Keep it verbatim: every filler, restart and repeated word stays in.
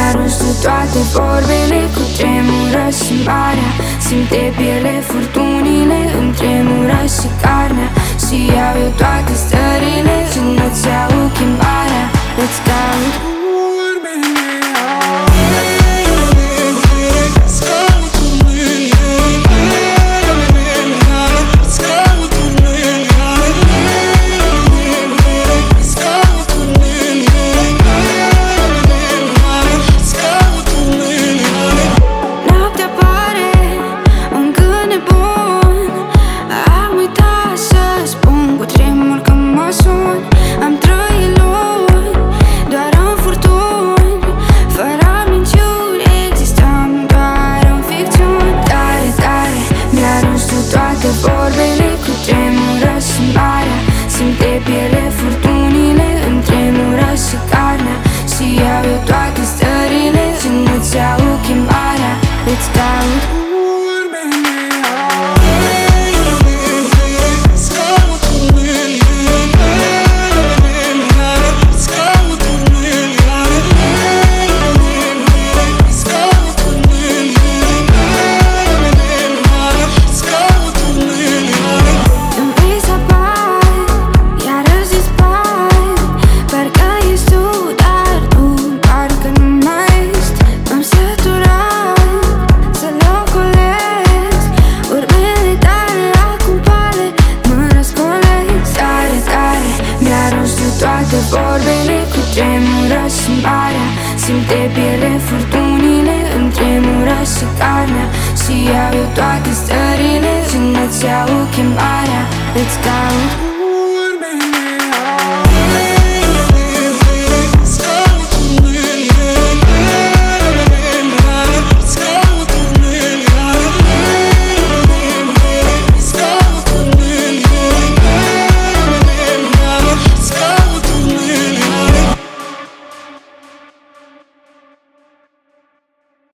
Mi-arunci tu toate vorbele, cu tremură și marea. Simte piele furtunile, îmi tremură și carnea. Și iau eu toate stările și nu-ți iau chemarea. Îți caut vorbele, cu tremură și marea. Simte piele furtunile, îmi tremură și carnea. Și iau eu toate stările și nu-ți iau chemarea. Îți caut toate vorbele, cu tremură și marea. Simte piele furtunile, îmi tremură și carnea. Și iau eu toate stările și nu-ți iau chemarea. Îți caut